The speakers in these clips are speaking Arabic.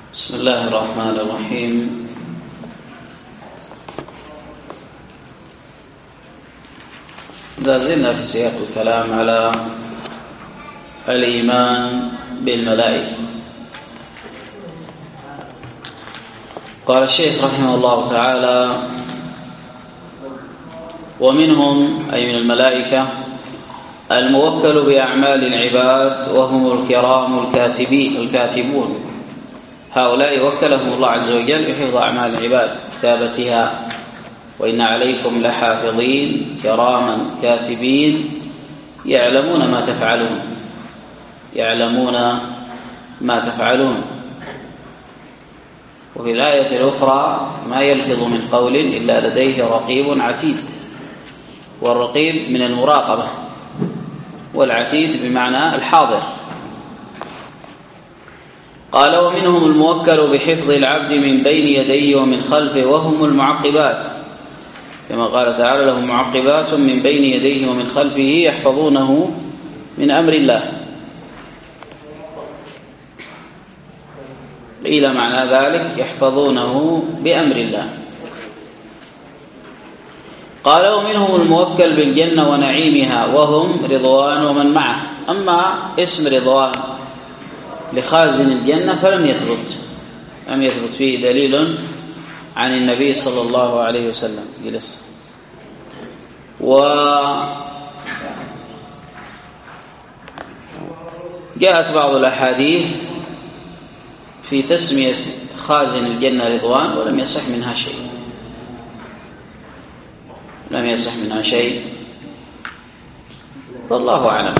بسم الله الرحمن الرحيم. لا زلنا في سياق الكلام على الإيمان بالملائكة. قال الشيخ رحمه الله تعالى: ومنهم أي من الملائكة الموكل بأعمال العباد وهم الكرام الكاتبون، هؤلاء وكلهم الله عز وجل بحفظ أعمال العباد كتابتها، وإن عليكم لحافظين كراما كاتبين يعلمون ما تفعلون. وفي الآية الأخرى: ما يلفظ من قول إلا لديه رقيب عتيد. والرقيب من المراقبة، والعتيد بمعنى الحاضر. قال: ومنهم الموكل بحفظ العبد من بين يديه ومن خلفه وهم المعقبات، كما قال تعالى: لهم معقبات من بين يديه ومن خلفه يحفظونه من أمر الله. قيل معنى ذلك يحفظونه بأمر الله. قال: ومنهم الموكل بالجنة ونعيمها وهم رضوان ومن معه. أما اسم رضوان لخازن الجنة فلم يثبت فيه دليل عن النبي صلى الله عليه وسلم. وجاءت بعض الأحاديث في تسمية خازن الجنة رضوان ولم يصح منها شيء، والله أعلم.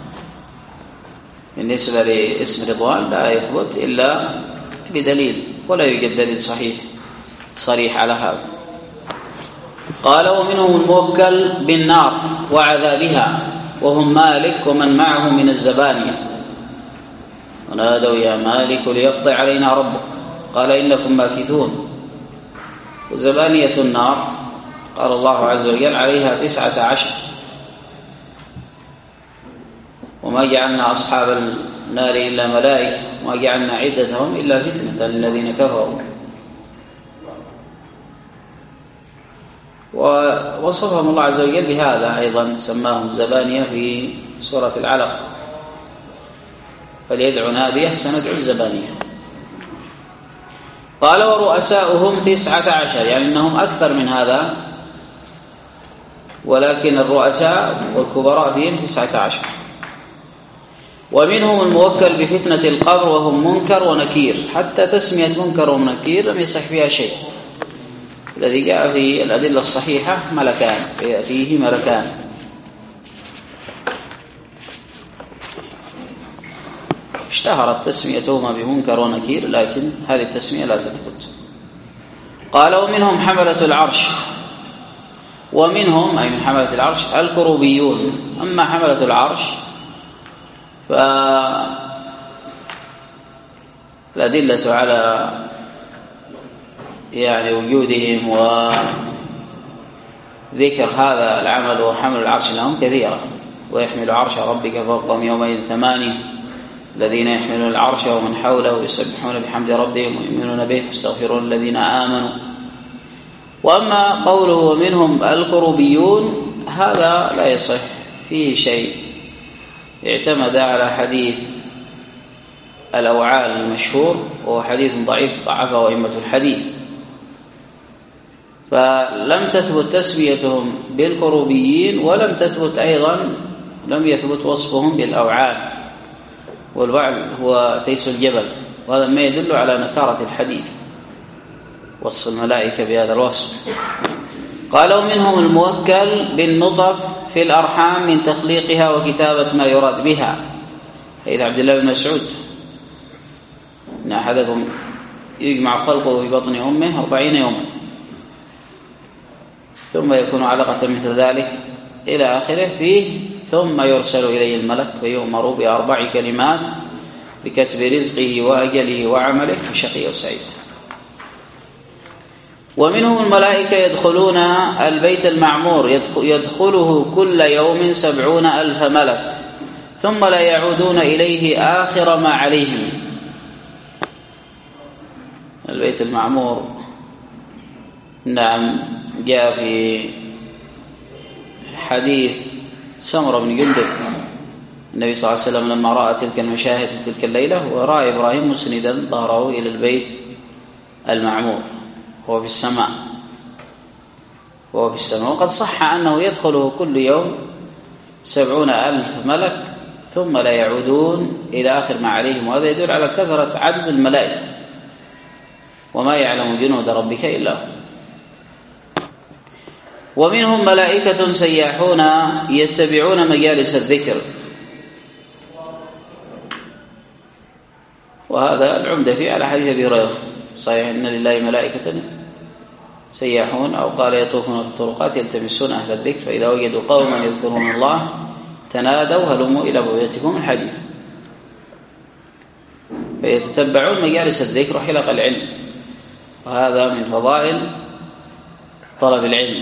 بالنسبة لاسم رضوان لا يثبت إلا بدليل، ولا يوجد دليل صريح على هذا. قال: ومنهم الموكل بالنار وعذابها وهم مالك ومن معه من الزبانية، ونادوا: يا مالك ليقضي علينا ربك، قال: إنكم ماكثون. وزبانية النار قال الله عز وجل عليها 19، وما جعلنا أصحاب النار إلا ملائكة وما جعلنا عدتهم إلا فتنة للذين كفروا. ووصفهم الله عز وجل بهذا أيضا، سماهم الزبانية في سورة العلق: فليدعو ناديه سندعو الزبانية. قال: ورؤساؤهم 19، يعني أنهم أكثر من هذا، ولكن الرؤساء والكبراء فيهم 19. ومنهم الموكل بفتنة القبر وهم منكر ونكير. حتى تسمية منكر ونكير لم يصح فيها شيء. الذي جاء في الأدلة الصحيحة ملكان، فيه ملكان. اشتهرت تسميتهما بمنكر ونكير، لكن هذه التسمية لا تثبت. قال: ومنهم حملة العرش. ومنهم أي من حملة العرش الكروبيون. أما حملة العرش فالأدلة على وجودهم وذكر هذا العمل وحمل العرش لهم كثيرة. ويحمل عرش ربك فوقهم يومئذ 8، الذين يحملون العرش ومن حوله يسبحون بحمد ربهم ويؤمنون به ويستغفرون الذين آمنوا. وأما قوله ومنهم الكروبيون هذا لا يصح فيه شيء، اعتمد على حديث الأوعال المشهور، وهو حديث ضعيف ضعفه أئمة الحديث، فلم تثبت تسميتهم بالكروبيين، ولم تثبت أيضا لم يثبت وصفهم بالأوعال. والوعل هو تيس الجبل، وهذا ما يدل على نكارة الحديث، وصف الملائكة بهذا الوصف. قال: ومنهم الموكل بالنطف في الأرحام من تخليقها وكتابة ما يراد بها. حديث عبد الله بن مسعود: إن أحدكم يجمع خلقه في بطن أمه 40 يوما ثم يكون علقة مثل ذلك إلى آخره فيه، ثم يرسل إليه الملك فيؤمر ب4 كلمات بكتب رزقه وأجله وعمله وشقي وسعيد. ومنهم الملائكة يدخلون البيت المعمور، يدخله كل يوم 70,000 ملك، ثم لا يعودون إليه آخر ما عليهم. البيت المعمور. نعم، جاء في حديث سمرة بن جندب النبي صلى الله عليه وسلم لما رأى تلك المشاهد تلك الليلة، ورأى إبراهيم مسندا ظهره إلى البيت المعمور وهو في السماء، وقد صح أنه يدخله كل يوم 70,000 ملك ثم لا يعودون إلى آخر ما عليهم، وهذا يدل على كثرة عدد الملائكة، وما يعلم جنود ربك إلا هو. ومنهم ملائكة سياحون يتبعون مجالس الذكر، وهذا العمدة فيه على حديث أبي هريرة صحيح إن لله ملائكة سياحون، أو قال يطوفون في الطرقات يلتمسون أهل الذكر فإذا وجدوا قوما يذكرون الله تنادوا هلموا إلى بغيتكم الحديث، فيتتبعون مجالس الذكر وحلق العلم، وهذا من فضائل طلب العلم.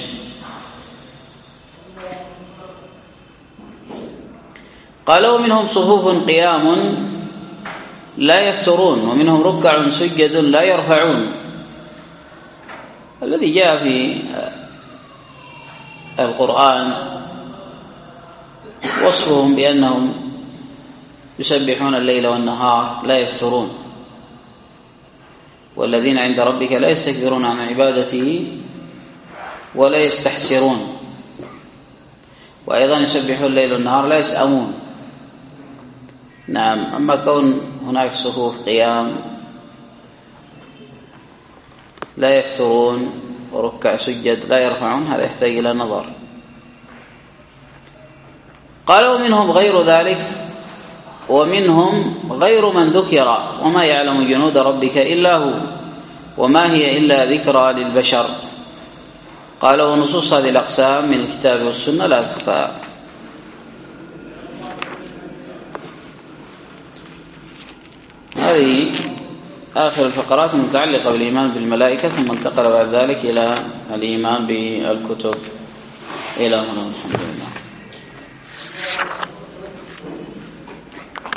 قال ومنهم صفوف قيام لا يفترون، ومنهم ركع سجد لا يرفعون. الذي جاء في القرآن وصفهم بأنهم يسبحون الليل والنهار لا يفترون، والذين عند ربك لا يستكبرون عن عبادته ولا يستحسرون، وأيضا يسبحون الليل والنهار لا يسأمون. نعم، أما كون هناك صفوف قيام لا يفترون وركع سجد لا يرفعون هذا يحتاج إلى نظر. قال ومنهم غير ذلك، ومنهم غير من ذكر وما يعلم جنود ربك إلا هو وما هي إلا ذكرى للبشر. قال ونصوص هذه الأقسام من الكتاب والسنة لا تخفى. هذه آخر الفقرات المتعلقة بالإيمان بالملائكة، ثم انتقل بعد ذلك إلى الإيمان بالكتب. إلى هنا الحمد لله.